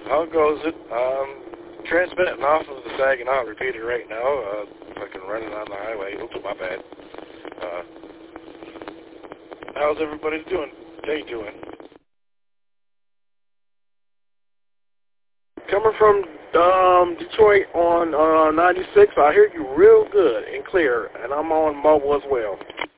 How goes it? Transmitting off of the Saginaw repeater right now. Fucking running on the highway. Oops, my bad. How's everybody doing? They doing? Coming from Detroit on 96, I hear you real good and clear, and I'm on mobile as well.